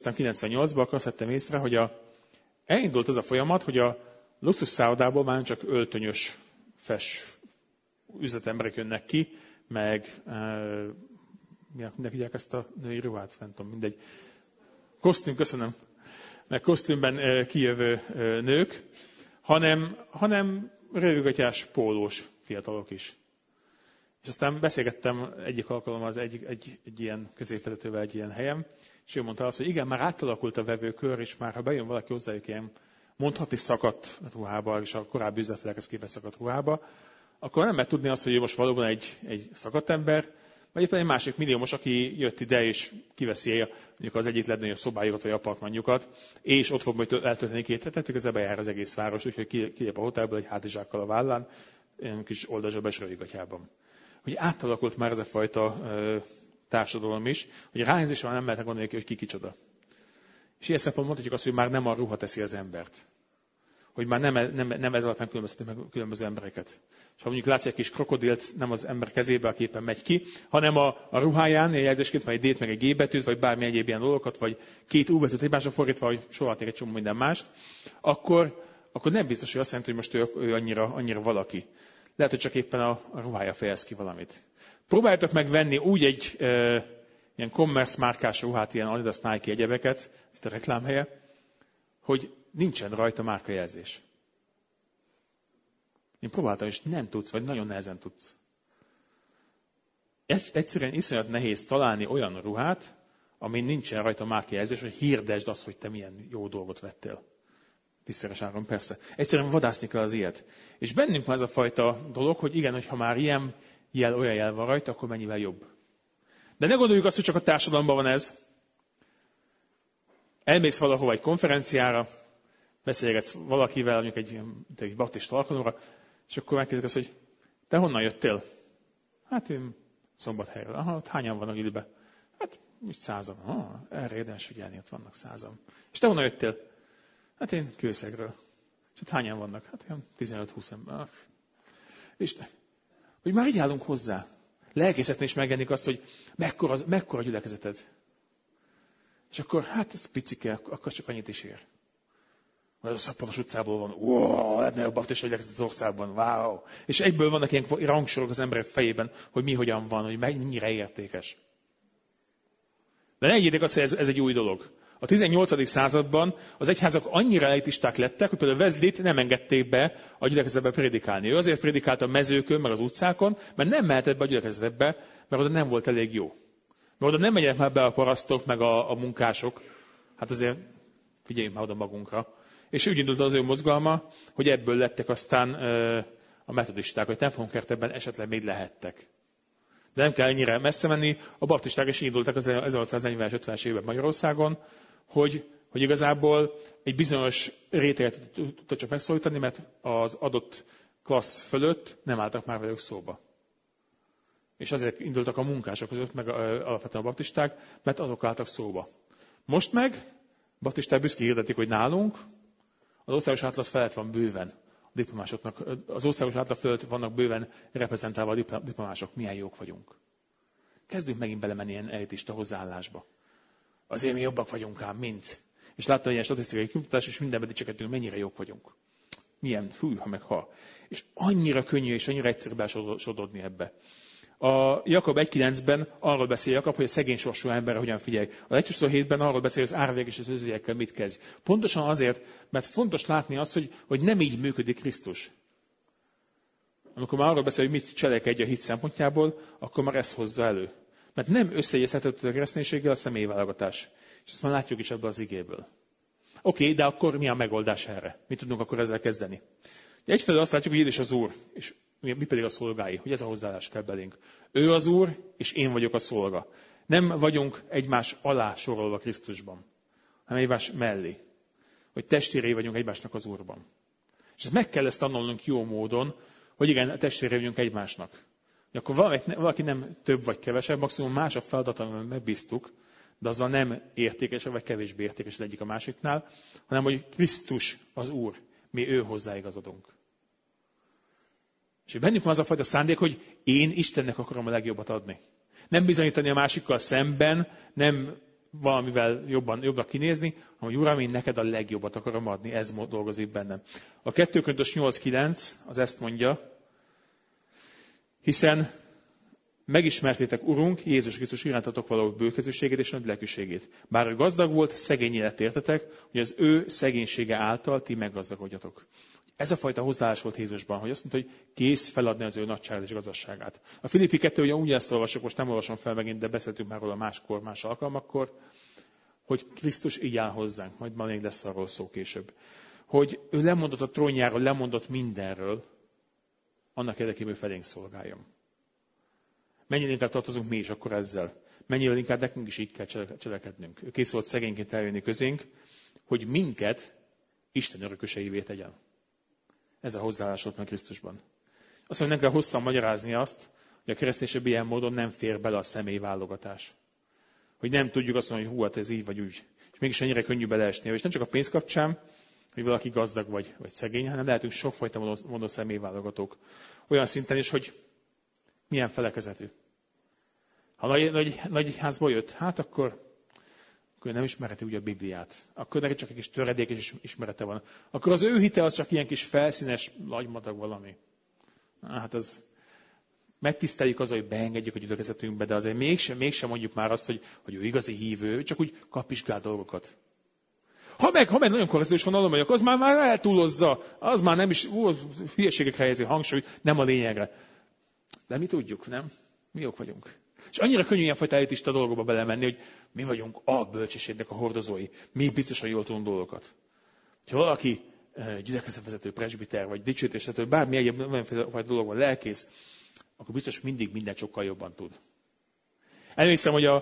aztán 98-ban akkor azt vettem észre, hogy elindult az a folyamat, hogy a luxus szállodából már csak öltönyös, üzletemberek jönnek ki, meg minek hívják ezt a női ruhát, nem tudom, mindegy. Köszönöm. Meg kosztümben kijövő nők, hanem rövidgatyás, pólós fiatalok is. És aztán beszélgettem egyik alkalommal egy ilyen középvezetővel egy ilyen helyen, és ő mondta azt, hogy igen, már átalakult a vevőkör, és már ha bejön valaki hozzájuk ilyen mondhatni szakadt ruhába, és a korábbi üzletfelekhez képest szakadt ruhába, akkor nem lehet tudni azt, hogy ő most valóban egy szakadt ember, vagy éppen egy másik milliómos, aki jött ide, és kiveszi mondjuk az egyik legnagyobb szobájukat, vagy apartmanjukat, és ott fog majd eltölteni 2 hetet, közben bejár az egész város, úgyhogy kilép a hotelből egy hátizsákkal a vállán, egy kis oldalzsebben és rövidgatyában. Hogy átalakult már ez a fajta társadalom is, hogy ránézésre nem lehet gondolni, hogy ki kicsoda. És ilyen szempontból mondhatjuk azt, hogy már nem a ruha teszi az embert. Hogy már nem ez alapján különbözteti meg különböző embereket. És ha mondjuk látsz egy kis krokodilt, nem az ember kezébe, a képen megy ki, hanem a ruháján, egy jelzésként, vagy egy D-t, meg egy G-betűt, vagy bármi egyéb ilyen dolgokat, vagy 2 U-betűt egymásra fordítva, vagy sorolhatnék egy csomó minden mást, akkor nem biztos, hogy azt jelenti, hogy most ő annyira valaki. Lehet, hogy csak éppen a ruhája fejez ki valamit. Próbáljátok meg venni úgy egy ilyen commerce márkás ruhát, ilyen Adidas, Nike egyebeket, ezt a reklámhelye, hogy nincsen rajta márkajelzés. Én próbáltam, és nem tudsz, vagy nagyon nehezen tudsz. Egyszerűen iszonyat nehéz találni olyan ruhát, amin nincsen rajta márkajelzés, hogy hirdesd azt, hogy te milyen jó dolgot vettél. Tiszteres áron, persze. Egyszerűen vadászni kell az ilyet. És bennünk van ez a fajta dolog, hogy igen, hogyha már ilyen jel, olyan jel van rajta, akkor mennyivel jobb. De ne gondoljuk azt, hogy csak a társadalomban van ez. Elmész valahova egy konferenciára, beszélgetsz valakivel, mondjuk egy baptista alkalomra, és akkor megkérdezik azt, hogy te honnan jöttél? Hát én Szombathelyről. Aha, ott hányan vannak időben? Hát úgy 100-an. Erre érdemes figyelni, ott vannak 100-an. És te honnan jöttél? Hát én Kőszegről. És ott hányan vannak? Hát olyan 15-20 ember. És hogy már így állunk hozzá. Lelkészetnél is megjelenik azt, hogy mekkora gyülekezeted. És akkor, hát ez picike, akkor csak annyit is ér. Az a Szappanos utcából van, legnagyobb baptista gyülekezet az országban, wow. És egyből vannak ilyen rangsorok az emberek fejében, hogy mi hogyan van, hogy mennyire értékes. De ne higgyétek azt, hogy ez egy új dolog. A 18. században az egyházak annyira elitisták lettek, hogy például Wesleyt nem engedték be a gyülekezetbe prédikálni. Ő azért prédikált a mezőkön, meg az utcákon, mert nem mehetett be a gyülekezetbe, mert oda nem volt elég jó. Mert oda nem menjenek már be a parasztok, meg a munkások. Hát azért figyeljünk már oda magunkra. És úgy indult az ő mozgalma, hogy ebből lettek aztán a metodisták, hogy templomkertekben esetleg még lehettek. De nem kell ennyire messze menni. A baptisták is indultak az 1840-es, 50-es években Magyarországon, hogy igazából egy bizonyos réteget tudta csak megszólítani, mert az adott klassz fölött nem álltak már velük szóba. És azért indultak a munkások között, meg alapvetően a baptisták, mert azok álltak szóba. Most meg baptisták büszkén hirdetik, hogy nálunk az országos átlag felett van bőven a diplomásoknak. Az országos átlag fölött vannak bőven reprezentálva a diplomások. Milyen jók vagyunk. Kezdünk megint belemenni ilyen elitista hozzáállásba. Azért mi jobbak vagyunk ám, mint. És láttam ilyen statisztikai kimutatás, és mindenben dicsekedünk, mennyire jók vagyunk. Milyen, ha meg ha. És annyira könnyű és annyira egyszerű besododni ebbe. A Jakab 1.9-ben arról beszél Jakab, hogy a szegény sorsú emberre hogyan figyelj. A 1.27-ben arról beszél, hogy az árvég és az özvegyekkel mit kezd. Pontosan azért, mert fontos látni azt, hogy nem így működik Krisztus. Amikor már arról beszél, hogy mit cselekedj a hit szempontjából, akkor már ezt hozza elő. Mert nem összeegyeztethető a kereszténységgel a személyválogatás. És ezt már látjuk is ebből az igéből. Oké, de akkor mi a megoldás erre? Mit tudunk akkor ezzel kezdeni? Egyfelől azt látjuk, hogy Jézus az Úr, és mi pedig a szolgái, hogy ez a hozzáállás kell belénk. Ő az Úr, és én vagyok a szolga. Nem vagyunk egymás alá sorolva Krisztusban, hanem egymás mellé. Hogy testvérei vagyunk egymásnak az Úrban. És meg kell ezt tanulnunk jó módon, hogy igen, testvérei vagyunk egymásnak. Akkor valaki nem több vagy kevesebb, maximum más a feladat, amiben megbíztuk, de azzal nem értékesebb vagy kevésbé értékes az egyik a másiknál, hanem hogy Krisztus az Úr, mi ő hozzáigazodunk. És bennünk van az a fajta szándék, hogy én Istennek akarom a legjobbat adni. Nem bizonyítani a másikkal szemben, nem valamivel jobbnak kinézni, hanem hogy Uram, én neked a legjobbat akarom adni, ez dolgozik bennem. A 2 Korintus 8:9 az ezt mondja, hiszen megismertétek Urunk, Jézus Krisztus irántatok való bőkezőségét és nagy lelkűségét. Bár ő gazdag volt, szegény lett, értetek, hogy az ő szegénysége által ti meggazdagodjatok. Ez a fajta hozzáállás volt Jézusban, hogy azt mondta, hogy kész feladni az ő nagyságát és gazdaságát. A Filippi 2, ugye úgy ezt olvasok, most nem olvasom fel megint, de beszéltünk már róla máskor, más alkalmakkor, hogy Krisztus így áll hozzánk, majd még lesz arról szó később. Hogy ő lemondott a trónjáról, lemondott mindenről, annak érdekében felénk szolgáljon. Mennyire inkább tartozunk mi is akkor ezzel. Mennyire inkább nekünk is így kell cselekednünk. Ő kész volt szegényként eljönni közénk, hogy minket Isten örököseivé tegyen. Ez a hozzáállás volt meg Krisztusban. Azt mondja, nem kell hosszan magyarázni azt, hogy a kereszténység ilyen módon nem fér bele a személyválogatás. Hogy nem tudjuk azt mondani, hogy hú, hát ez így vagy úgy. És mégis ennyire könnyű beleesni. És nem csak a pénz kapcsán, hogy valaki gazdag vagy szegény, hanem lehetünk sokfajta módon személyválogatók. Olyan szinten is, hogy milyen felekezetű. Ha nagy házból jött, hát akkor nem ismerheti úgy a Bibliát. Akkor neki csak egy kis töredékes ismerete van. Akkor az ő hite az csak ilyen kis felszínes, lagymadag valami. Hát az megtiszteljük azzal, hogy beengedjük a gyülekezetünkbe, de azért mégsem mondjuk már azt, hogy ő igazi hívő, csak úgy kapizsgál dolgokat. Ha meg nagyon korrezős van adományok, az már eltúlozza, az már nem is, hülyeségekre helyezi hangsúlyt, nem a lényegre. De mi tudjuk, nem? Mi jók vagyunk. És annyira könnyű ilyenfajta elitista dolgokba belemenni, hogy mi vagyunk a bölcsességnek a hordozói. Mi biztosan jól tudunk dolgokat. Ha valaki gyülekezetvezető, presbiter, vagy dicsőítéstető, bármi egyéb fajta dolog van, lelkész, akkor biztos mindig mindent sokkal jobban tud. Emlékszem, hogy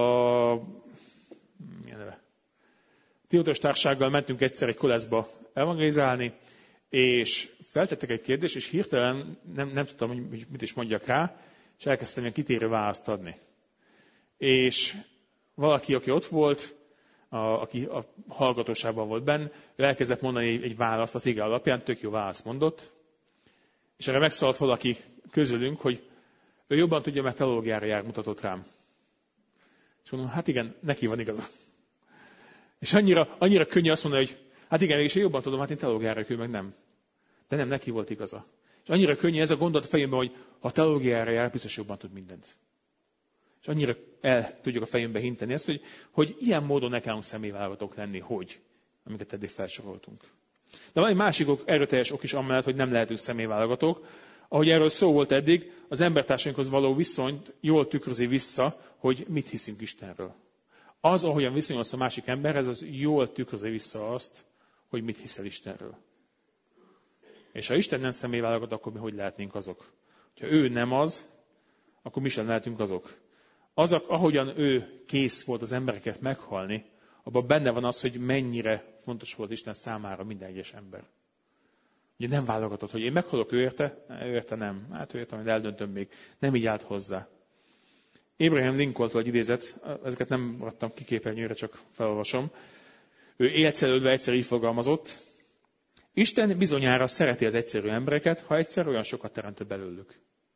Tímoteus társággal mentünk egyszer egy koleszba evangelizálni, és feltettek egy kérdést, és hirtelen nem tudtam, hogy mit is mondjak rá, és elkezdtem ilyen kitérő választ adni. És valaki, aki ott volt, aki a hallgatóságban volt benne, ő elkezdett mondani egy választ az ige alapján, tök jó választ mondott, és erre megszólalt valaki közülünk, hogy ő jobban tudja, mert teológiára jár, mutatott rám. És mondom, hát igen, neki van igaza. És annyira könnyű azt mondani, hogy hát igen, mégis én jobban tudom, hát én teológiára, ő meg nem. De nem, neki volt igaza. És annyira könnyű ez a gondolat a fejemben, hogy ha teológiára jár, biztos jobban tud mindent. És annyira el tudjuk a fejünkbe hinteni ezt, hogy ilyen módon ne kellünk személyvállalatok lenni, amiket eddig felsoroltunk. De van egy másik erőteljes ok is amellett, hogy nem lehetünk személyvállalatok. Ahogy erről szó volt eddig, az embertársainkhoz való viszonyt jól tükrözi vissza, hogy mit hiszünk Istenről. Az, ahogyan viszonyulsz a másik emberhez, az jól tükrözi vissza azt, hogy mit hiszel Istenről. És ha Isten nem személyválogat, akkor mi hogy lehetnénk azok? Ha ő nem az, akkor mi sem lehetünk azok. Azok, ahogyan ő kész volt az embereket meghalni, abban benne van az, hogy mennyire fontos volt Isten számára minden egyes ember. Ugye nem válogatott, hogy én meghalok ő érte nem. Hát ő érte, hogy eldöntöm még. Nem így állt hozzá. Abraham Lincolntól egy idézet, ezeket nem adtam ki képernyőre, csak felolvasom. Ő élcelődve egyszer így fogalmazott. Isten bizonyára szereti az egyszerű embereket, ha egyszer olyan sokat teremtett belőlük.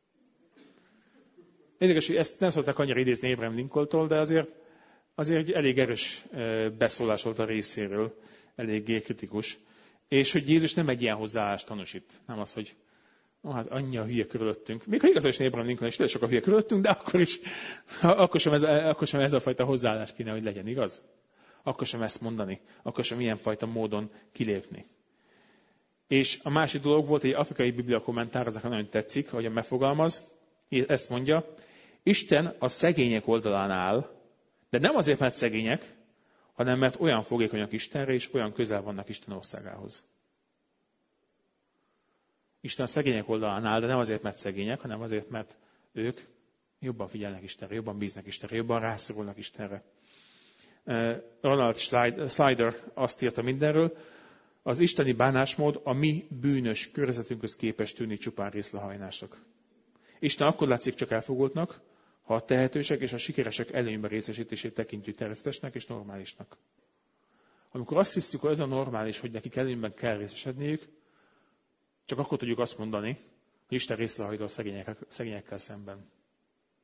Érdekes, hogy ezt nem szokták annyira idézni Abraham Lincolntól, de azért egy elég erős beszólás volt a részéről, eléggé kritikus. És hogy Jézus nem egy ilyen hozzáállást tanúsít. Nem az, hogy hát annyi a hülye körülöttünk. Még ha igazán is Abraham Lincoln is sok a hülye körülöttünk, de akkor sem ez a fajta hozzáállás kéne, hogy legyen, igaz? Akkor sem ezt mondani. Akkor sem ilyen fajta módon kilépni. És a másik dolog volt, egy afrikai biblia kommentár, azok nagyon tetszik, ahogyan megfogalmaz. Ezt mondja, Isten a szegények oldalán áll, de nem azért, mert szegények, hanem mert olyan fogékonyak Istenre, és olyan közel vannak Isten országához. Isten a szegények oldalán áll, de nem azért, mert szegények, hanem azért, mert ők jobban figyelnek Istenre, jobban bíznak Istenre, jobban rászorulnak Istenre. Ronald Slider azt írta mindenről, az isteni bánásmód a mi bűnös környezetünkhöz képest tűnik csupán részlehajlásnak. Isten akkor látszik csak elfogultnak, ha a tehetősek és a sikeresek előnyben részesítését tekintjük természetesnek és normálisnak. Amikor azt hiszük, hogy ez a normális, hogy nekik előnyben kell részesedniük, csak akkor tudjuk azt mondani, hogy Isten részlehajló a szegényekkel szemben.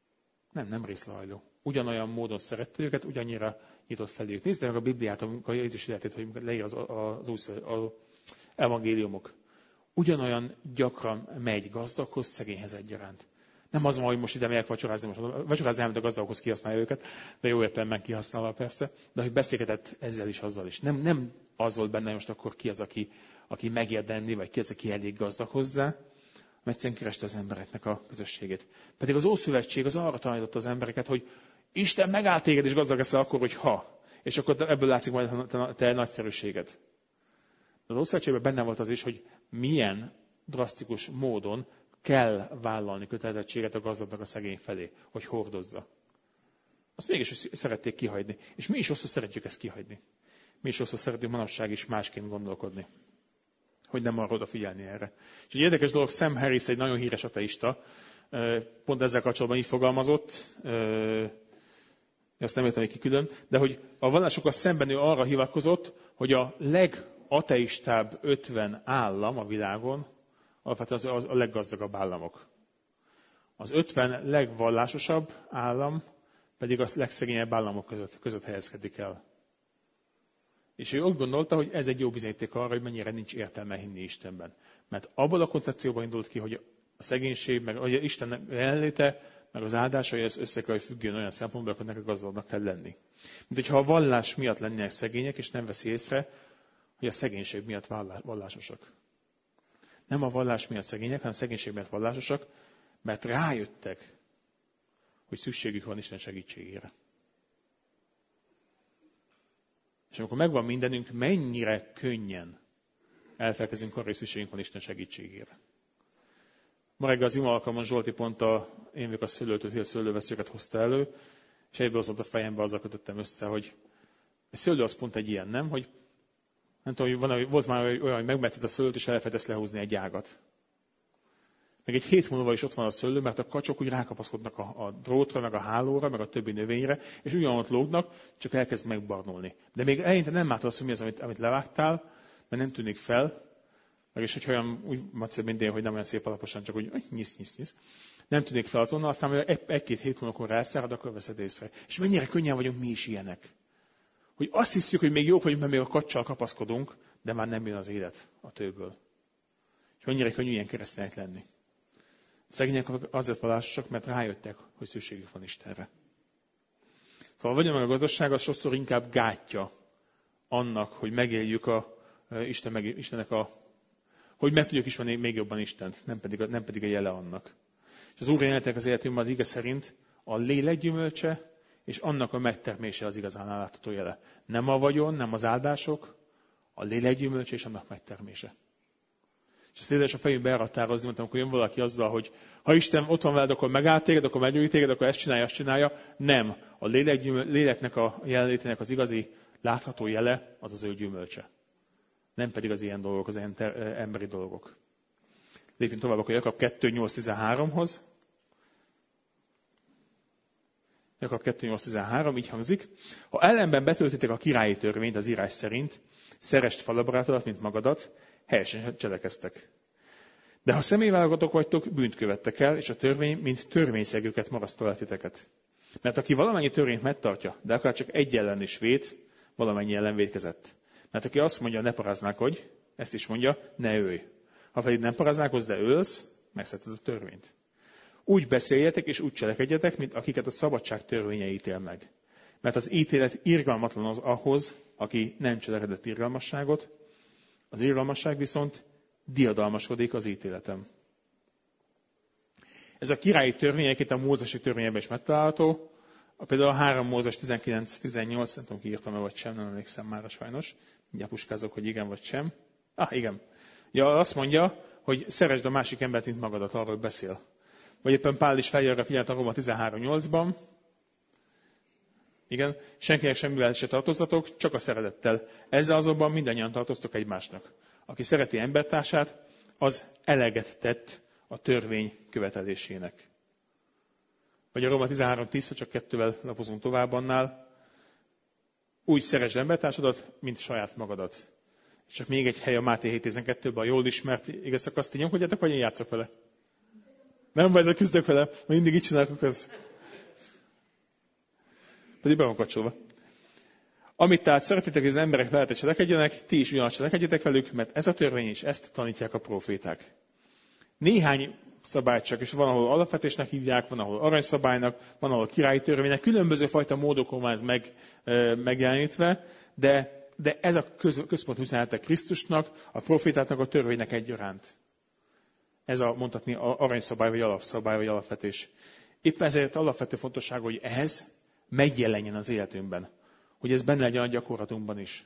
Nem részlehajló. Ugyanolyan módon szerette őket, ugyannyira nyitott felők. Nézd meg a Bibliát, a Jézus életét, hogy leír az evangéliumok. Ugyanolyan gyakran megy gazdaghoz, szegényhez egyaránt. Nem az van, hogy most ide megyek vacsorázni, most vacsorázni elment a gazdaghoz, kihasználja őket, de jó értelemben kihasználva persze, de hogy beszélgetett ezzel is, azzal is. Nem az volt benne, hogy most akkor ki az, aki megérdemli, vagy ki az, aki elég gazdag hozzá, mert egyszerűen kereste az embereknek a közösségét. Pedig az Ószövetség az arra tanította az embereket, hogy Isten megáll téged, és gazdag leszel akkor, hogy ha. És akkor ebből látszik majd a te nagyszerűséged. Az Ószövetségben benne volt az is, hogy milyen drasztikus módon kell vállalni kötelezettséget a gazdagnak a szegény felé, hogy hordozza. Azt mégis szerették kihagyni. És mi is sokszor szeretjük ezt kihagyni. Mi is sokszor szeretünk manapság is másként gondolkodni. Hogy nem arra odafigyelni erre. És egy érdekes dolog, Sam Harris, egy nagyon híres ateista, pont ezzel kapcsolatban így fogalmazott, azt nem értem, hogy ki külön, de hogy a vallásokkal szemben ő arra hivatkozott, hogy a legateistább 50 állam a világon, alapvetően az a leggazdagabb államok. Az 50 legvallásosabb állam pedig a legszegényebb államok között helyezkedik el. És ő úgy gondolta, hogy ez egy jó bizonyíték arra, hogy mennyire nincs értelme hinni Istenben. Mert abból a koncepcióban indult ki, hogy a szegénység, meg hogy Isten jelenléte, meg az áldásai, ez össze kell, hogy függjön olyan szempontból, hogy nekik gazdagnak kell lenni. Mint hogyha a vallás miatt lennének szegények, és nem veszi észre, hogy a szegénység miatt vallásosak. Nem a vallás miatt szegények, hanem a szegénység miatt vallásosak, mert rájöttek, hogy szükségük van Isten segítségére. És amikor megvan mindenünk, mennyire könnyen elfelkezünk arra, hogy szükségünk van Isten segítségére. Ma reggel az ima alkalmon Zsolti pont én vagyok a szőlőtől, hogy a szőlőveszőket hozta elő, és egyből az volt a fejembe, azzal kötöttem össze, hogy a szőlő az pont egy ilyen, nem? Hogy nem tudom, hogy volt már olyan, hogy megmetted a szőlőt, és elfelejtesz lehúzni egy ágat. Meg egy hét múlva is ott van a szőlő, mert a kacsok úgy rákapaszkodnak a drótra, meg a hálóra, meg a többi növényre, és ugyanott lógnak, csak elkezd megbarnulni. De még eleinte nem látod azt, hogy mi az, amit levágtál, mert nem tűnik fel, meg is, hogy olyan úgy macér, mint én, hogy nem olyan szép alaposan, csak úgy nyisz. Nem tűnik fel azonnal, aztán egy-két hét múlva, akkor rászárad, akkor veszed észre. És mennyire könnyen vagyunk mi is ilyenek. Hogy azt hiszük, hogy még jók vagyunk, mert még a kacsal kapaszkodunk, de már nem jön az élet a tőből. És mennyire könnyű ilyen keresztények lenni. Szegények azért vallásosak, mert rájöttek, hogy szükségük van Istenre. Szóval vagyon meg a gazdaság, az sokszor inkább gátja annak, hogy megéljük Istennek hogy meg tudjuk ismerni még jobban Istent, nem pedig a jele annak. És az Úr jelenetek az életünkben az ige szerint a lélek gyümölcse, és annak a megtermése az igazán látható jele. Nem a vagyon, nem az áldások, a lélek gyümölcse és annak megtermése. És ezt érdemes a fejünkbe elhatározni, mert amikor jön valaki azzal, hogy ha Isten ott van veled, akkor megáll téged, akkor meggyógyít téged, akkor ezt csinálja, azt csinálja. Nem. A léleknek a jelenlétének az igazi látható jele az az ő gyümölcse. Nem pedig az ilyen dolgok, az ilyen emberi dolgok. Lépjünk tovább akkor Jakab 2.8.13-hoz. Jakab 2.8.13 így hangzik. Ha ellenben betöltitek a királyi törvényt az írás szerint, szeresd fel a barátodat, mint magadat, helyesen cselekeztek. De ha személyválogatók vagytok, bűnt követtek el, és a törvény, mint törvényszegőket marasztal el titeket. Mert aki valamennyi törvényt megtartja, de akár csak egy ellen is vét, valamennyi ellen vétkezett. Mert aki azt mondja, ne paráználkodj, ezt is mondja, ne ölj. Ha pedig nem paráználkodsz, de ölsz, megszegted a törvényt. Úgy beszéljetek és úgy cselekedjetek, mint akiket a szabadság törvénye ítél meg. Mert az ítélet irgalmatlan az ahhoz, aki nem cselekedett irgalmasságot, az irgalmasság viszont diadalmaskodik az ítéletem. Ez a királyi törvény, egyébként a mózesi törvényben is megtalálható. Például a 3 Mózes 19-18, nem tudom, ki írtam-e vagy sem, nem emlékszem már sajnos. Mindjárt puskázok, hogy igen vagy sem. Igen. Ja, azt mondja, hogy szeresd a másik embert, mint magadat, arról beszél. Vagy éppen Pál is felhívja a figyelmet a Róma 13.8-ban. Igen, senkinek semmivel se tartozzatok, csak a szeretettel. Ezzel azonban mindannyian tartoztok egymásnak. Aki szereti embertársát, az eleget tett a törvény követelésének. Vagy a Róma 13.10, ha csak 2-vel lapozunk tovább annál. Úgy szeresd embertársadat, mint saját magadat. És csak még egy hely a Máté 7.12-ben a jól ismert igaz szakaszt, ti nyomkodjátok, vagy én játszok vele? Nem, vagy ezzel küzdök vele, mindig így csinálok, az Pedig be van kapcsolva. Amit tehát szeretitek, hogy az emberek veletek cselekedjenek, ti is ugyanazt cselekedjetek velük, mert ez a törvény is, ezt tanítják a proféták. Néhány szabályt csak, és van, ahol alapvetésnek hívják, van, ahol aranyszabálynak, van, ahol királyi törvénynek, különböző fajta módokon van ez megjelenítve, de ez a központi üzenete Krisztusnak, a profétáknak, a törvénynek egyaránt. Ez a mondhatni aranyszabály, vagy alapszabály, vagy alapvetés. Éppen ezért alapvető fontosság, hogy ez megjelenjen az életünkben. Hogy ez benne legyen a gyakorlatunkban is.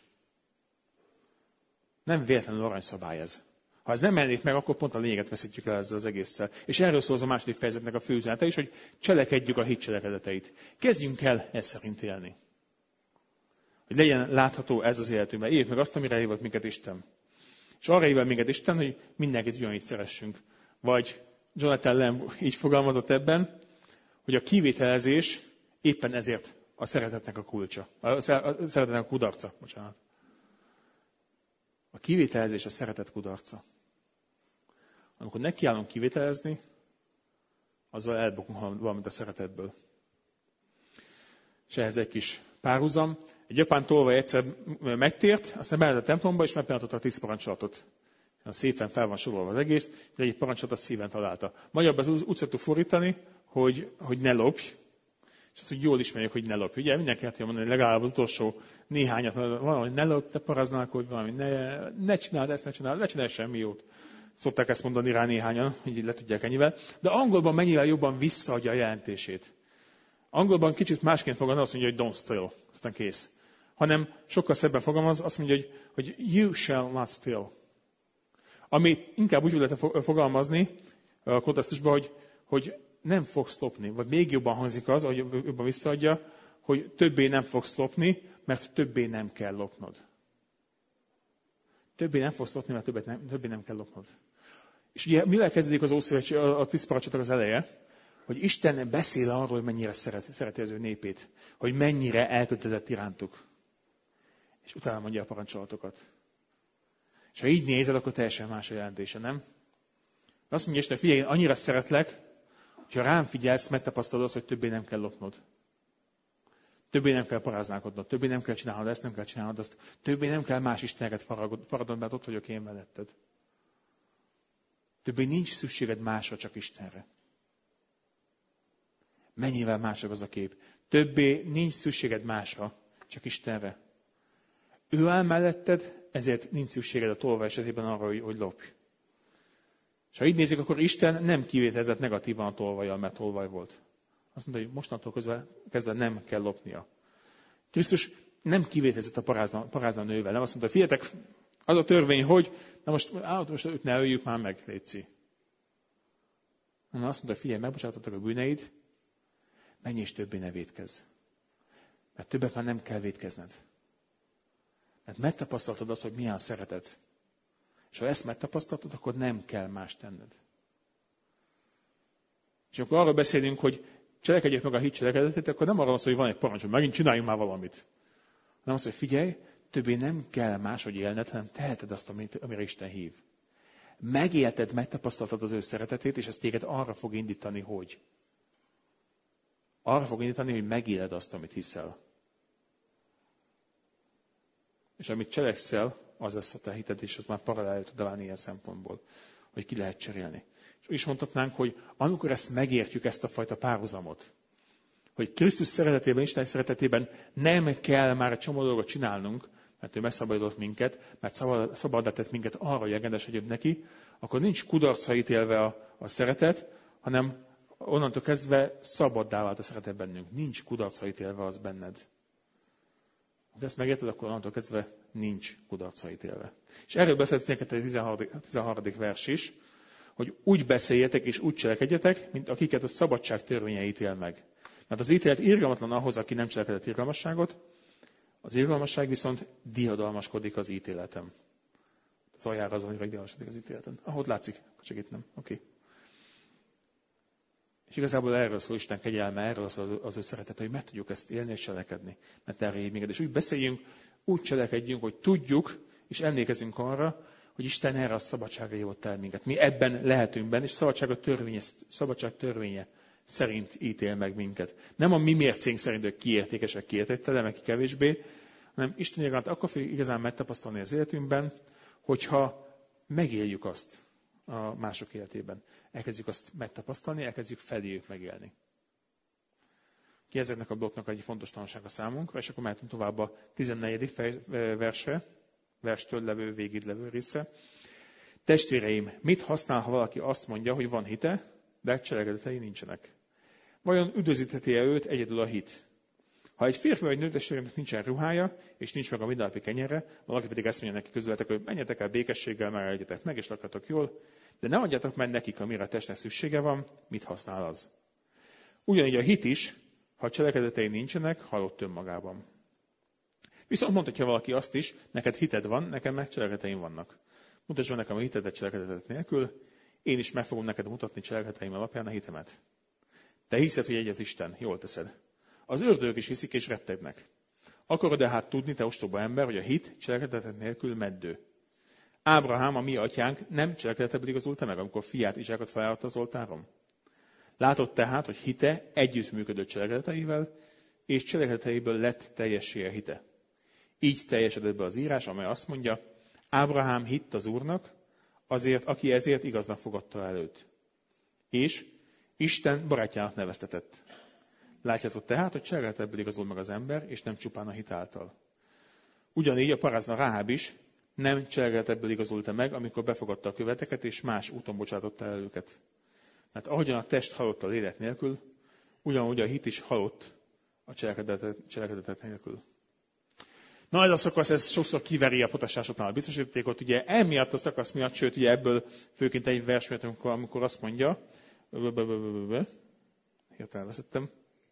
Nem véletlenül aranyszabály ez. Ha ez nem jelenik meg, akkor pont a lényeget veszítjük el ezzel az egésszel. És erről szól az a második fejezetnek a fő üzenete is, hogy cselekedjük a hit cselekedeteit. Kezdjünk el ezt szerint élni. Hogy legyen látható ez az életünkben. Éljük meg azt, amire hívott minket Isten. És arra hívott minket Isten, hogy mindenkit ugyanígy szeressünk. Vagy Jonathan Lamb így fogalmazott ebben, hogy a kivételezés éppen ezért a szeretetnek a kulcsa. A szeretetnek a kudarca. Bocsánat. A kivételezés a szeretet kudarca. Amikor nekiállunk kivételezni, azzal elbukunk valamit a szeretetből. És ehhez egy kis párhuzam. Egy japán tolvaj egyszer megtért, aztán beállt a templomba, és megpillantotta a 10 parancsolatot. Szépen fel van sorolva az egész, de egy parancsolatot szíven találta. Magyarban úgy szoktuk fordítani, hogy ne lopj, és azt, hogy jól ismerjük, hogy ne lopj. Ugye mindenki lehet mondani, hogy legalább az utolsó néhányat, valami ne lopj, ne paraználkodj, valami ne csináld ezt, ne csinálj semmi jót. Szokták ezt mondani rá néhányan, hogy le tudják ennyivel. De angolban mennyivel jobban visszaadja a jelentését. Angolban kicsit másként fogalmaz, azt mondja, hogy don't steal, aztán kész. Hanem sokkal szebben fogalmaz, azt mondja, hogy you shall not steal. Ami inkább úgy lehet fogalmazni a kontextusban, hogy nem fogsz lopni. Vagy még jobban hangzik az, ahogy jobban visszaadja, hogy többé nem fogsz lopni, mert többé nem kell lopnod. Többé nem fogsz lopni, mert többé nem kell lopnod. És ugye mivel kezdődik az Ószövetség, a 10 parancsolatok az eleje? Hogy Isten beszél arról, hogy mennyire szereti az ő népét. Hogy mennyire elkötelezett irántuk. És utána mondja a parancsolatokat. És ha így nézed, akkor teljesen más a jelentése, nem? Azt mondja Isten, figyelj, én annyira szeretlek, hogyha rám figyelsz, megtapasztalod azt, hogy többé nem kell lopnod. Többé nem kell paráználkodnod, többé nem kell csinálnod ezt, nem kell csinálnod azt, többé nem kell más isteneket faradnod, mert ott vagyok én melletted. Többé nincs szükséged másra, csak Istenre. Mennyivel másabb az a kép. Többé nincs szükséged másra, csak Istenre. Ő áll melletted, ezért nincs szükséged a tolvaj esetében arra, hogy lopj. És ha így nézzük, akkor Isten nem kivételezett negatívan a tolvajjal, mert tolvaj volt. Azt mondta, hogy mostantól kezdve nem kell lopnia. Krisztus nem kivételezett a parázna nővel. Nem azt mondta, figyeljetek, az a törvény, hogy na most őt ne öljük már meg, létszi. Hanem azt mondta, figyelj, megbocsátottak a bűneid, menj és többé ne vétkezz. Mert többet már nem kell vétkezned. Mert megtapasztaltad azt, hogy milyen szeretet. És ha ezt megtapasztaltad, akkor nem kell más tenned. És akkor arról beszélünk, hogy cselekedjék meg a hit cselekedetét, akkor nem arról van szó, hogy van egy parancs, hogy megint csináljunk már valamit. Hanem azt, hogy figyelj, többé nem kell máshogy élned, hanem teheted azt, amire Isten hív. Megélted, megtapasztaltad az ő szeretetét, és ez téged arra fog indítani, hogy? Arra fog indítani, hogy megéled azt, amit hiszel. És amit cselekszel, az lesz a te hited, és az már paralel tud válni ilyen szempontból, hogy ki lehet cserélni. És úgy is mondhatnánk, hogy amikor ezt megértjük, ezt a fajta párhuzamot, hogy Krisztus szeretetében, Isten szeretetében nem kell már egy csomó dolgot csinálnunk, mert ő megszabadított minket, mert szabaddá tett minket arra, hogy engedesedjünk neki, akkor nincs kudarcra ítélve a szeretet, hanem onnantól kezdve szabaddá vált a szeretet bennünk. Nincs kudarcra ítélve az benned. Ha ezt megérted, akkor onnantól kezdve nincs kudarcra ítélve. És erről beszélt neked a 13. vers is, hogy úgy beszéljetek és úgy cselekedjetek, mint akiket a szabadság törvénye ítél meg. Mert az ítélet irgalmatlan ahhoz, aki nem cselekedett irgalmasságot, az irgalmasság viszont diadalmaskodik az ítéletem. Az aljára azon, hogy diadalmaskodik az ítéletem. Ahogy látszik, csak itt nem. Oké. És igazából erről szól Isten kegyelme, erről szól az ő szeretet, hogy meg tudjuk ezt élni és cselekedni. Mert erre hív minket. És úgy beszéljünk, úgy cselekedjünk, hogy tudjuk, és emlékezünk arra, hogy Isten erre a szabadságra hívott el minket. Mi ebben lehetünk benne, és szabadság törvénye szerint ítél meg minket. Nem a mi mércénk szerint, hogy ki értékesek, ki értéktelen, meg ki kevésbé, hanem Isten irgalmat akkor fogjuk igazán megtapasztalni az életünkben, hogyha megéljük azt a mások életében. Elkezdjük azt megtapasztalni, elkezdjük feléjük megélni. Ki ezeknek a blokknak egy fontos tanulsága számunkra, és akkor mehetünk tovább a 14. versre, verstől levő, végig levő részre. Testvéreim, mit használ, ha valaki azt mondja, hogy van hite, de cselekedetei nincsenek? Vajon üdvözítheti-e őt egyedül a hit? Ha egy férfi vagy nő testvéremnek nincsen ruhája, és nincs meg a mindennapi kenyere, valaki pedig ezt mondja neki közületek, hogy menjetek el békességgel, már egyetek meg, és lakjatok jól, de ne adjatok meg nekik, amire a testnek szüksége van, mit használ az? Ugyanígy a hit is, ha cselekedetei nincsenek, halott önmagában. Viszont mondhatja valaki azt is, neked hited van, nekem meg cselekedeteim vannak. Mutasd meg nekem a hitedet cselekedetet nélkül, én is meg fogom neked mutatni cselekedeteim alapján a hitemet. Te hiszed, hogy egy az Isten, jól teszed. Az ördögök is hiszik és rettegnek. Akarod-e hát tudni, te ostoba ember, hogy a hit cselekedetet nélkül meddő? Ábrahám, a mi atyánk, nem cselekedetből igazolta meg, amikor fiát Izsákot feláldotta az oltáron? Látod tehát, hogy hite együttműködött cselekedeteivel, és cselekedeteiből lett teljessé a hite. Így teljesedett be az írás, amely azt mondja, Ábrahám hitt az Úrnak, azért, aki ezért igaznak fogadta el őt. És Isten barátjának neveztetett. Látjátok tehát, hogy cselekedetből igazol meg az ember, és nem csupán a hit által. Ugyanígy a parázna Ráháb is nem cselekedetből igazolta meg, amikor befogadta a követeket, és más úton bocsátotta el őket. Mert ahogyan a test halott a lélek nélkül, ugyanúgy a hit is halott a cselekedetet nélkül. Na ez a szakasz, ez sokszor kiveri a potassásoknál a biztosítékot. Ugye emiatt a szakasz miatt, sőt, ugye ebből főként egy vers miatt, amikor azt mondja, hirtelen veszettem,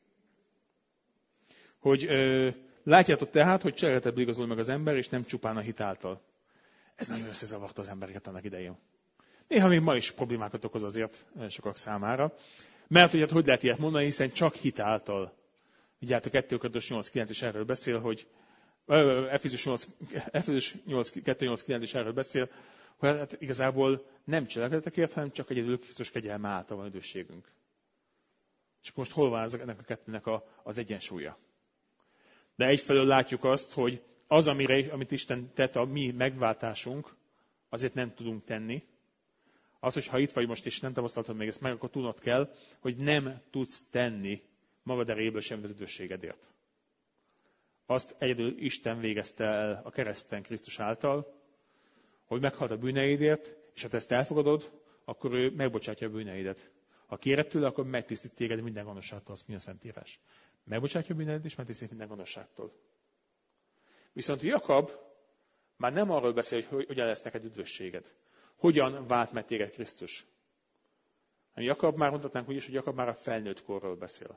hogy látjátok tehát, hogy cselekedetből igazol meg az ember, és nem csupán a hit által. Ez nagyon összezavarta az embereket annak idején. Néha még ma is problémákat okoz azért sokak számára. Mert hogy lehet ilyet mondani, hiszen csak hit által. Vigyátok, 2 Korintus 8.9 is erről beszél, hogy Efézus 8.2.8.9 is erről beszél, hogy hát igazából nem cselekedetekért, hanem csak egyedül Krisztus kegyelme által van üdvösségünk. És most hol van ennek a kettőnek az egyensúlya? De egyfelől látjuk azt, hogy az, amit Isten tett a mi megváltásunk, azért nem tudunk tenni. Az, hogy ha itt vagy most, és nem tapasztaltad még ezt meg, akkor tudnod kell, hogy nem tudsz tenni magad erejéből sem az üdvösségedért. Azt egyedül Isten végezte el a kereszten Krisztus által, hogy meghalt a bűneidért, és ha te ezt elfogadod, akkor ő megbocsátja a bűneidet. Ha kéred tőle, akkor megtisztít téged minden gonoszságtól, azt mi a Szentírás. Megbocsátja a bűneidet, és megtisztít minden gonoszságtól. Viszont Jakab már nem arról beszél, hogy hogyan lesz neked üdvösséged. Hogyan vált meg téged Krisztus. Jakab már mondhatnánk úgy is, hogy Jakab már a felnőtt korról beszél.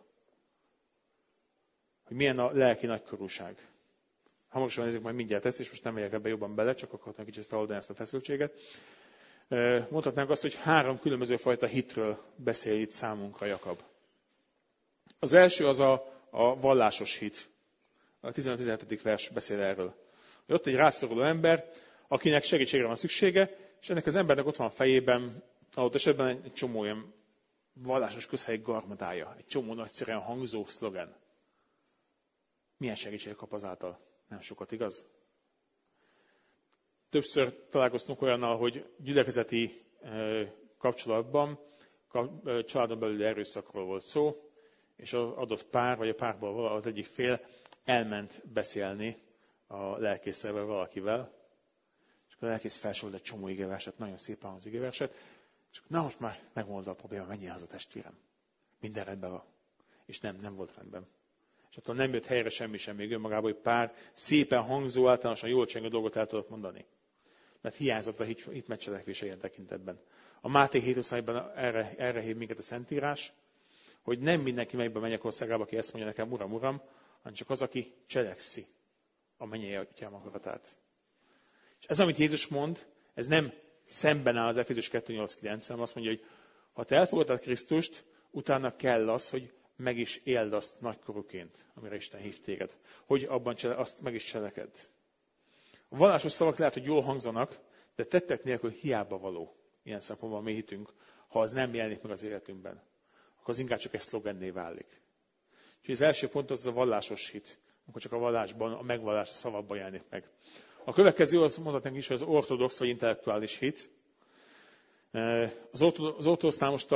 Hogy milyen a lelki nagykorúság. Hamarosan nézzük majd mindjárt ezt, és most nem megyek ebbe jobban bele, csak akartam kicsit feloldani ezt a feszültséget. Mondhatnánk azt, hogy 3 különböző fajta hitről beszél itt számunkra Jakab. Az első az a vallásos hit. A 15-17. vers beszél erről. Hogy ott egy rászoruló ember, akinek segítségre van szüksége, és ennek az embernek ott van a fejében, adott esetben egy csomó olyan vallásos közhelyek garmadája, egy csomó nagyszerűen hangzó szlogen. Milyen segítséget kap azáltal? Nem sokat, igaz? Többször találkoztunk olyannal, hogy gyülekezeti kapcsolatban, családon belül erőszakról volt szó, és az adott pár, vagy a párból az egyik fél elment beszélni a lelkésszel valakivel, és akkor a lelkész felsorolt egy csomó igeverset, nagyon szépen az igeverset, és akkor, na most már megmondta a probléma, menjél haza, testvérem. Minden rendben van. És nem volt rendben. És attól nem jött helyre semmi sem még önmagában, hogy pár szépen hangzó, általánosan jól csengő dolgot el tudott mondani. Mert hiányzott a hit megcselekvése ilyen tekintetben. A Máté 7:21-ben erre hív minket a Szentírás, hogy nem mindenki megy be a mennyekországába, aki ezt mondja nekem, Uram, Uram, hanem csak az, aki cselekszi a mennyei atyám akaratát. És ez, amit Jézus mond, ez nem szemben áll az Efézus 2:8-9, hanem azt mondja, hogy ha te elfogadtad Krisztust, utána kell az, hogy meg is éld azt nagykorúként, amire Isten hív téged. Hogy abban azt meg is cselekedd. A vallásos szavak lehet, hogy jól hangzanak, de tettek nélkül hiába való. Ilyen szempontból mi hitünk, ha az nem jelenik meg az életünkben. akkor az inkább csak egy szlogenné válik. Úgyhogy az első pont az a vallásos hit, amikor csak a vallásban, a megvallás a szavakban jelenik meg. A következő az mondhatnánk is, hogy az ortodox vagy intellektuális hit. Az ortodoxnál most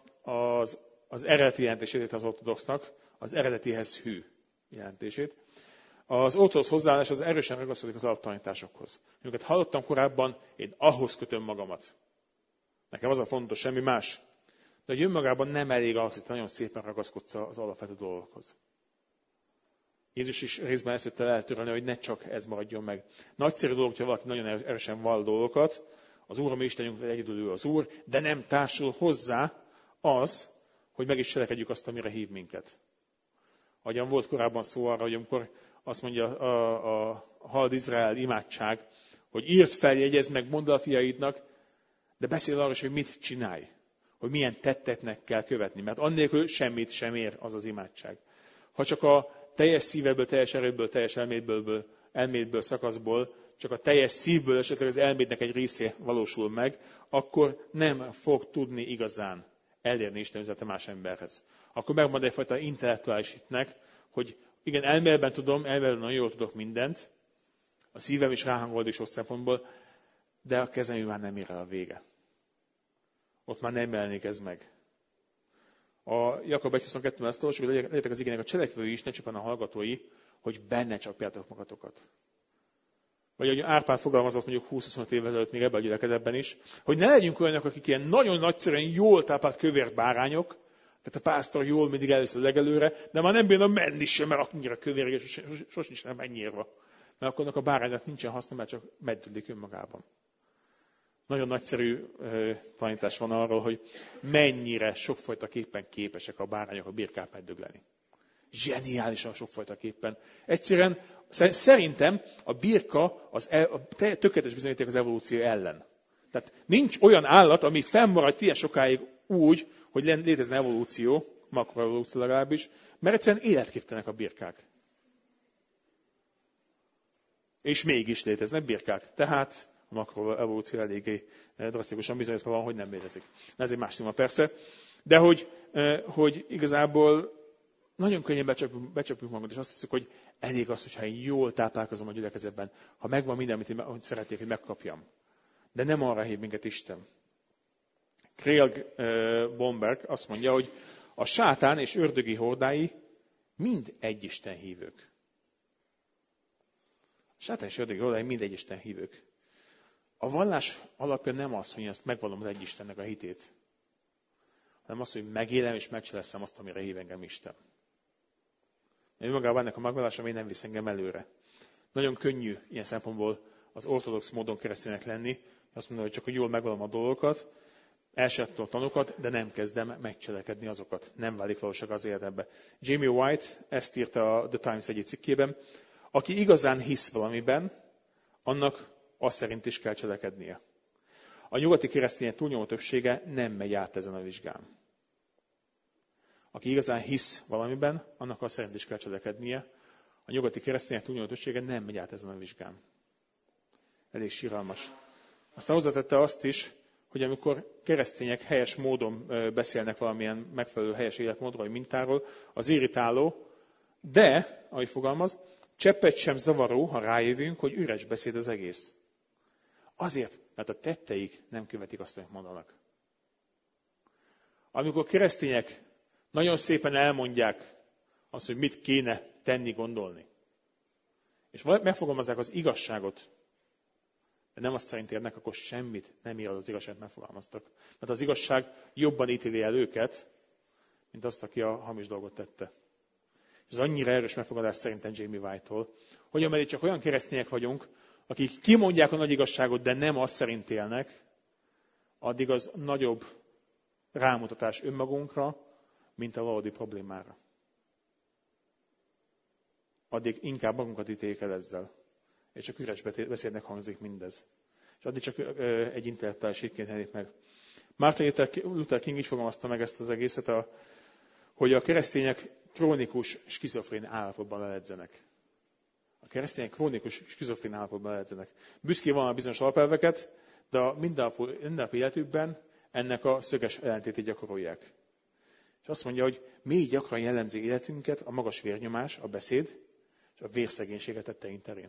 az eredeti jelentését az ortodoxnak, az eredetihez hű jelentését. Az ortodox hozzáállás az erősen ragaszkodik az alaptanításokhoz. Amiket hallottam korábban, én ahhoz kötöm magamat. Nekem az a fontos, semmi más. De hogy önmagában nem elég az, hogy nagyon szépen ragaszkodsz az alapvető dolgokhoz. Jézus is részben ezt jötte eltörölni, hogy ne csak ez maradjon meg. Nagyszerű dolog, hogyha valaki nagyon erősen vall dolgokat, az Úr, a mi Istenünk, egyedül ő az Úr, de nem társul hozzá az, hogy meg is cselekedjük azt, amire hív minket. Ahogyan volt korábban szó arra, hogy amikor azt mondja a Hald Izrael imádság, hogy írd fel, jegyezd meg, mondd a fiaidnak, de beszél arra is, hogy mit csinálj, hogy milyen tetteknek kell követni, mert annélkül semmit sem ér az az imádság. Ha csak a teljes szívedből, teljes erődből, teljes elmédből, szakaszból, csak a teljes szívből esetleg az elmédnek egy része valósul meg, akkor nem fog tudni igazán elérni Isten üzenete más emberhez. Akkor megmond egyfajta intellektuális hitnek, hogy igen, elméletben tudom, elméletben nagyon jól tudok mindent, a szívem is ráhangold is sok szempontból, de a kezem már nem ér el a vége. Ott már nem jelenik ez meg. A Jakab 1.22-ben ezt olvasjuk, hogy legyetek az igének a cselekvői is, ne csupán a hallgatói, hogy benne csapjátok magatokat. Vagy ahogy Árpád fogalmazott mondjuk 20-25 évvel ezelőtt még ebben a gyülekezetben is, hogy ne legyünk olyanok, akik ilyen nagyon nagyszerűen jól táplált kövér bárányok, tehát a pásztor jól mindig először legelőre, de már nem bírna menni sem, mert annyira kövér, és sosem nem megnyírva. Mert akkor a báránynak nincsen haszna, mert csak meddődik önmagában. Nagyon nagyszerű tanítás van arról, hogy mennyire sokfajta képpen képesek a bárányok a birkát meddögleni. Zseniálisan sokfajta képpen. Egyszerűen szerintem a birka tökéletes bizonyíték az evolúció ellen. Tehát nincs olyan állat, ami fennmaradt ilyen sokáig úgy, hogy létezne evolúció, makroevolúció legalábbis, mert egyszerűen életképtelenek a birkák. És mégis léteznek birkák. Tehát a makroevolúció eléggé drasztikusan bizonyítva van, hogy nem létezik. Ez egy más téma persze. De hogy igazából nagyon könnyen becsapjuk magunkat, és azt hiszük, hogy elég az, hogyha én jól táplálkozom a gyülekezetben, ha megvan minden, amit szeretnék, hogy megkapjam. De nem arra hív minket Isten. Craig Bomberg azt mondja, hogy a sátán és ördögi hordái mind egy Isten hívők. A sátán és ördögi hordái mind egy Isten hívők. A vallás alapja nem az, hogy én ezt megvallom az egy Istennek a hitét, hanem az, hogy megélem és megcselekszem azt, amire hív engem Isten. Mert önmagában ennek a megvallása még nem visz engem előre. Nagyon könnyű ilyen szempontból az ortodox módon kereszténynek lenni, azt mondom, hogy csak jól megvallom a dolgokat, elsajátítom a tanukat, de nem kezdem megcselekedni azokat. Nem válik valóság az életembe. Jamie White ezt írta a The Times egyik cikkében, aki igazán hisz valamiben, annak azt szerint is kell cselekednie. A nyugati keresztények túlnyomó többsége nem megy át ezen a vizsgán. Aki igazán hisz valamiben, annak azt szerint is kell cselekednie. A nyugati keresztények túlnyomó többsége nem megy át ezen a vizsgán. Elég siralmas. Aztán hozzátette azt is, hogy amikor keresztények helyes módon beszélnek valamilyen megfelelő helyes életmódról, vagy mintáról, az irritáló, de, ahogy fogalmaz, cseppet sem zavaró, ha rájövünk, hogy üres beszéd az egész. Azért, mert a tetteik nem követik azt, amit mondanak. Amikor keresztények nagyon szépen elmondják azt, hogy mit kéne tenni, gondolni, és megfogalmazzák az igazságot, de nem azt szerint érnek, akkor semmit nem ír az igazságot megfogalmaztak. Mert az igazság jobban ítéli el őket, mint azt, aki a hamis dolgot tette. És ez annyira erős megfogadás szerintem Jamie White-tól, hogy ameddig csak olyan keresztények vagyunk, akik kimondják a nagy igazságot, de nem azt szerint élnek, addig az nagyobb rámutatás önmagunkra, mint a valódi problémára. Addig inkább magunkat ítéljük el ezzel. És csak üres beszédnek hangzik mindez. És addig csak egy intellektuális hitként jelenik meg. Martin Luther King így fogalmazta meg ezt az egészet, hogy a keresztények krónikus skizofrén állapotban leledzenek. A keresztények krónikus skizofrén állapotban leledzenek. Büszké van a bizonyos alapelveket, de a mindennapi életükben ennek a szöges ellentétét gyakorolják. És azt mondja, hogy mély gyakran jellemzi életünket a magas vérnyomás, a beszéd és a vérszegénysége tettein terén.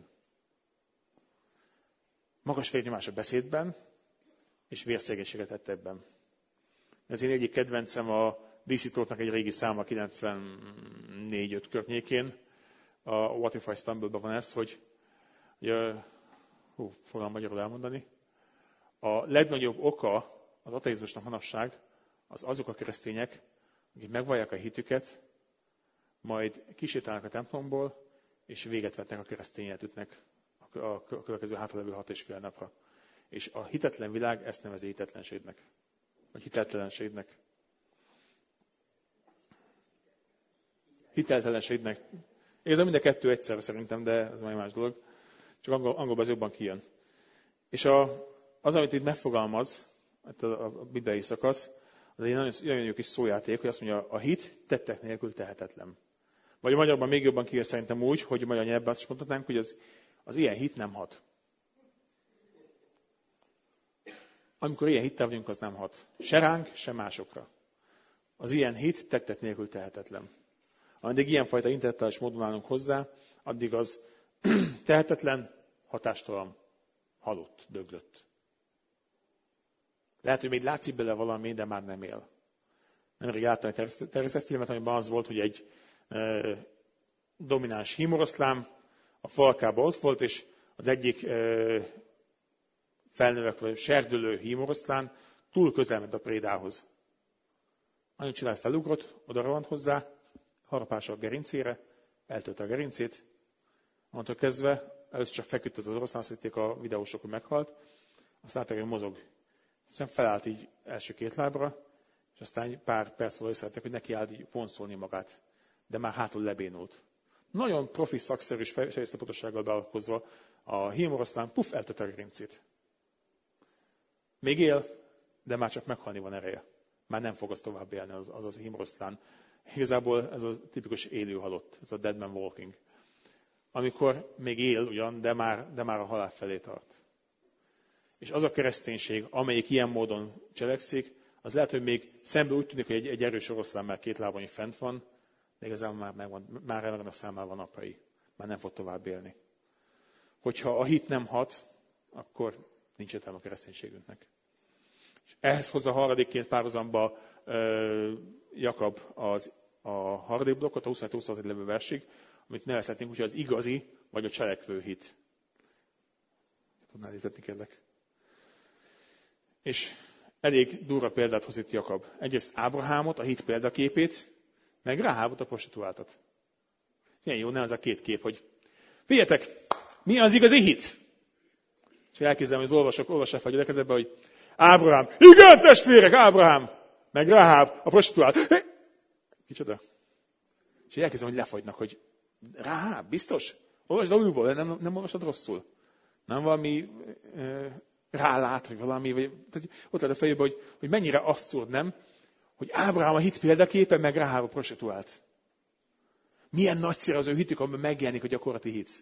Magas vérnyomás a beszédben, és vérszegénysége tettekben. Ez én egyik kedvencem a díszítóknak egy régi száma 94-5 környékén. A What If I Stumble-ban van ez, hogy fogom magyarul elmondani. A legnagyobb oka az ateizmusnak manapság az azok a keresztények, akik megvallják a hitüket, majd kisétálnak a templomból, és véget vetnek a keresztény életüknek a következő hátralevő 6,5 napra. És a hitetlen világ ezt nevezi hitetlenségnek. Vagy hiteltelenségnek. Hiteltelenségnek. Érzem mind a kettő egyszerre szerintem, de ez már egy más dolog. Csak angolban az jobban kijön. És az, amit itt megfogalmaz, a bibliai szakasz, az egy nagyon jó kis szójáték, hogy azt mondja, a hit tettek nélkül tehetetlen. Vagy a magyarban még jobban kijön szerintem úgy, hogy a magyar nyelvben azt mondhatnánk, hogy az ilyen hit nem hat. Amikor ilyen hittel vagyunk, az nem hat. Se ránk, se másokra. Az ilyen hit tettek nélkül tehetetlen. Ameddig ilyenfajta intellektuális módon állunk hozzá, addig az tehetetlen, hatástalan, halott, döglött. Lehet, hogy még látszik bele valami, de már nem él. Nemrég láttam egy természetfilmet, amiben az volt, hogy egy domináns hímoroszlán a falkában ott volt, és az egyik felnövekvő, serdülő hímoroszlán túl közel ment a prédához. Annyit csinált, felugrott, oda rohant hozzá, harapása a gerincére, eltölte a gerincét, onnantól kezdve először csak feküdt az oroszlán, azt hitték a videósok, hogy meghalt, azt látták, hogy mozog. Aztán felállt így első két lábra, és aztán pár perc alatt észrevettek, hogy neki állt így vonszolni magát, de már hátul lebénult. Nagyon profi szakszerű és fejlesztőpontossággal bealakozva a hímoroszlán eltölte a gerincét. Még él, de már csak meghalni van ereje. Már nem fog az tovább élni az hímoroszlán. Igazából ez a tipikus élő halott, ez a dead man walking. Amikor még él ugyan, de már a halál felé tart. És az a kereszténység, amelyik ilyen módon cselekszik, az lehet, hogy még szembe úgy tűnik, hogy egy erős oroszlán már két lábon fent van, de igazából már ennek a számában van napai. Már nem fog tovább élni. Hogyha a hit nem hat, akkor nincs értelme a kereszténységünknek. És ehhez hozza a harmadikként párhuzamba Jakab a harmadik blokkot, a 27-26 levő versig, amit nevezhetnénk, hogy az igazi, vagy a cselekvő hit. Tudnál értetni, kérlek. És elég durva példát hoz itt Jakab. Egyrészt Ábrahámot, a hit példaképét, meg Ráhábot, a prostituáltat. Milyen jó, nem ez a két kép, hogy figyeljetek, mi az igazi hit? És elképzelem, hogy az olvassák fel a gyülekezetbe, hogy Ábrahám, igen, testvérek, Ábrahám, meg Ráháb, a prostituált. Kicsoda? És elkezdem, hogy lefagynak, hogy Ráháb, biztos? Olvasd alulból, nem olvasod rosszul. Nem valami rálát, vagy valami, vagy ott lehet a fejében, hogy mennyire asszurd, nem? Hogy Ábrahám a hit példaképe, meg Ráháb a prostituált. Milyen nagyszerű az ő hitük, amiben megjelenik a gyakorlati hit.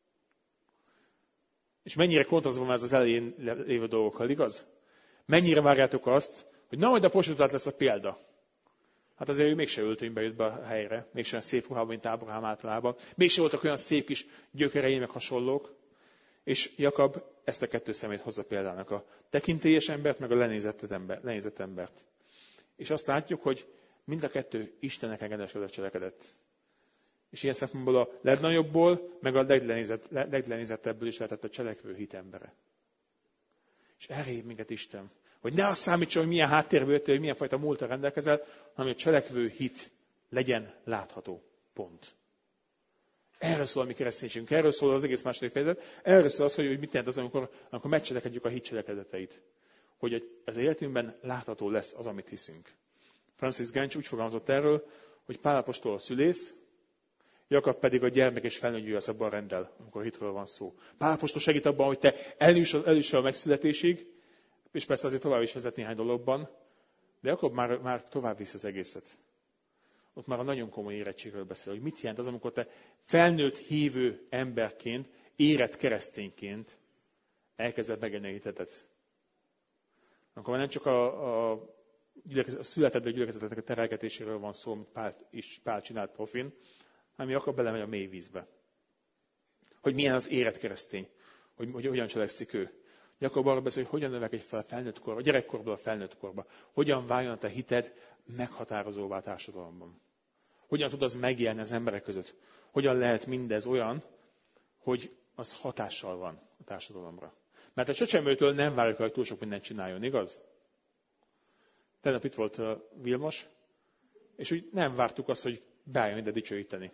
És mennyire kontrasztban van ez az elején lévő dolgokkal, igaz? Mennyire várjátok azt, hogy na majd a prostituált lesz a példa. Hát azért ő mégse öltönybe jött be a helyre, mégse olyan szép ruhában, mint Ábrahám általában, mégse voltak olyan szép kis gyökerei, meg hasonlók. És Jakab ezt a kettő szemét hozza példának, a tekintélyes embert, meg a lenézett embert. És azt látjuk, hogy mind a kettő Istennek engedelmeskedett cselekedett. És ilyen szempontból a legnagyobbból, meg a leglenézettebből is lehetett a cselekvő hit embere. És erre hív minket Isten, hogy ne azt számítson, hogy milyen háttérből jöttél, hogy milyen fajta múltra rendelkezel, hanem a cselekvő hit legyen látható. Pont. Erről szól a mi kereszténységünk, erről szól az egész második fejezet, erről szól az, hogy mit jelent az, amikor megcselekedjük a hit cselekedeteit. Hogy az életünkben látható lesz az, amit hiszünk. Francis Gencs úgy fogalmazott erről, hogy Pál apostol a szülész, Jakab pedig a gyermek és felnőtt gyülekezet abban rendel, amikor a hitről van szó. Pál apostol segít abban, hogy te eljuss a megszületésig, és persze azért tovább is vezet néhány dologban, de Jakab már tovább visz az egészet. Ott már a nagyon komoly érettségről beszél, hogy mit jelent az, amikor te felnőtt hívő emberként, érett keresztényként elkezded megélni a hitedet. Akkor már nem csak a született gyülekezetek a terelgetéséről van szó, amit Pál csinált profin, ami akkor belemegy a mély vízbe. Hogy milyen az érett keresztény, hogy hogyan cselekszik ő. Jakob arra beszél, hogy hogyan növekedj fel a felnőtt korba, a gyerekkorból a felnőtt korba. Hogyan váljon a te hited meghatározóvá a társadalomban. Hogyan tud az megélni az emberek között. Hogyan lehet mindez olyan, hogy az hatással van a társadalomra. Mert a csecsemőtől nem várjuk, hogy túl sok mindent csináljon, igaz? Tegnap itt volt Vilmos, és úgy nem vártuk azt, hogy beálljon ide dicsőíteni.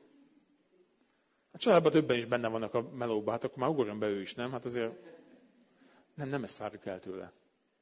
A családban többen is benne vannak a melóban, hát akkor már ugorjon be ő is, nem? Hát azért nem ezt várjuk el tőle.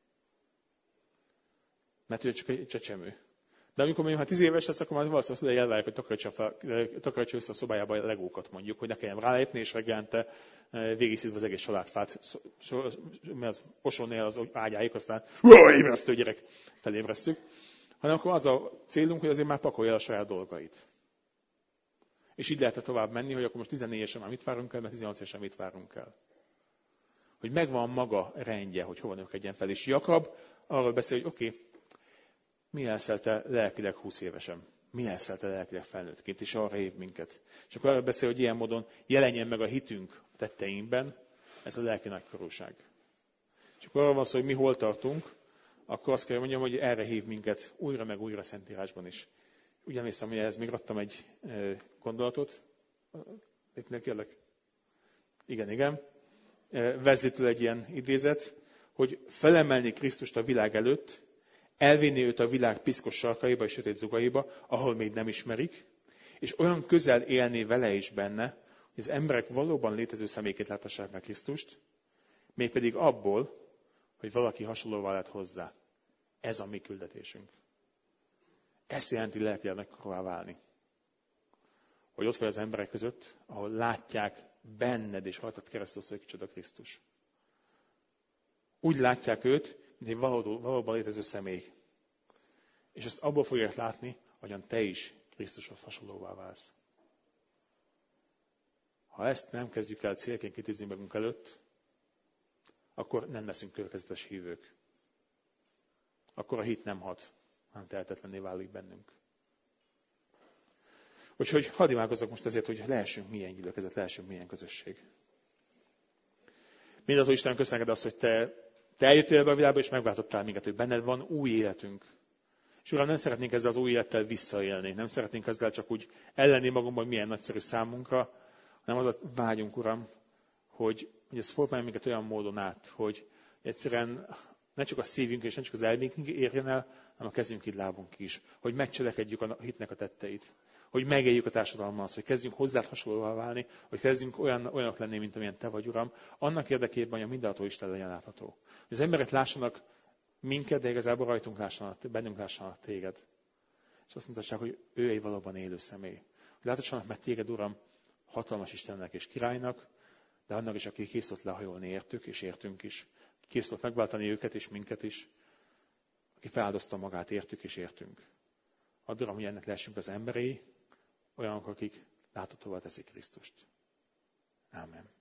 Mert ő csak egy csecsemő. De amikor mondjuk, ha 10 éves lesz, akkor már valószínűleg elvárják, hogy takarítsa össze a szobájába a legókat mondjuk, hogy ne kelljen rálépni, és reggelente végigszidva az egész családfát, osonnél az ágyáig, aztán ébresztő gyerek felébresztjük. Hanem akkor az a célunk, hogy azért már pakolja el a saját dolgait. És így lehet tovább menni, hogy akkor most 14-esen már mit várunk el, mert 16-esen mit várunk el. Hogy megvan maga rendje, hogy hova növekedjen fel. És Jakab arról beszél, hogy oké, mi leszel te lelkileg 20 évesen? Mi leszel te lelkileg felnőttként? És arra hív minket. És akkor arról beszél, hogy ilyen módon jelenjen meg a hitünk tetteinkben, ez a lelki nagykorúság. És akkor arról van szó, hogy mi hol tartunk, akkor azt kell mondjam, hogy erre hív minket újra meg újra Szentírásban is. Úgy emlékszem, hogy ehhez még adtam egy gondolatot. Kérlek. Igen. Wesley-től egy ilyen idézet, hogy felemelni Krisztust a világ előtt, elvinni őt a világ piszkos sarkaiba és sötét zugaiba, ahol még nem ismerik, és olyan közel élni vele is benne, hogy az emberek valóban létező személyként láthassák meg Krisztust, mégpedig abból, hogy valaki hasonlóvá lett hozzá. Ez a mi küldetésünk. Ezt jelenti lelkileg nagykorúvá válni. Hogy ott vagy az emberek között, ahol látják benned és rajtad keresztül, hogy kicsoda Krisztus. Úgy látják őt, mint egy valóban létező személy. És ezt abból fogják látni, ahogyan te is Krisztushoz hasonlóvá válsz. Ha ezt nem kezdjük el célként kitűzni magunk előtt, akkor nem leszünk következetes hívők. Akkor a hit nem hat, hanem tehetetlenné válik bennünk. Úgyhogy hadd imádkozzak most ezért, hogy lehessünk milyen gyülekezet, lehessünk milyen közösség. Mindazó Isten, köszönjük azt, hogy te eljöttél be a világba, és megváltottál minket, hogy benned van új életünk. És Uram, nem szeretnénk ezzel az új élettel visszaélni, nem szeretnénk ezzel csak úgy ellenni magunkban, milyen nagyszerű számunkra, hanem az a vágyunk, Uram, hogy ez formálja minket olyan módon át, hogy egyszerűen ne csak a szívünk és ne csak az elménk érjen el, hanem a kezünk, így lábunk is. Hogy megcselekedjük a hitnek a tetteit. Hogy megéljük a társadalommal azt, hogy kezdjünk hozzád hasonlóvá válni, hogy kezdjünk olyanok lenni, mint amilyen te vagy, Uram, annak érdekében, hogy a mindenható Isten legyen látható. Hogy az emberek lássanak minket, de igazából rajtunk lássanak, bennünk lássanak téged. És azt mondták, hogy ő egy valóban élő személy. Hogy láthassanak meg téged, Uram, hatalmas Istennek és királynak, de annak is, aki kész volt lehajolni értük és értünk is. Kész volt megváltani őket és minket is. Aki feláldozta magát értük és értünk. Add, Uram, hogy ennek lehessünk az emberei, olyanok, akik láthatóvá teszik Krisztust. Ámen.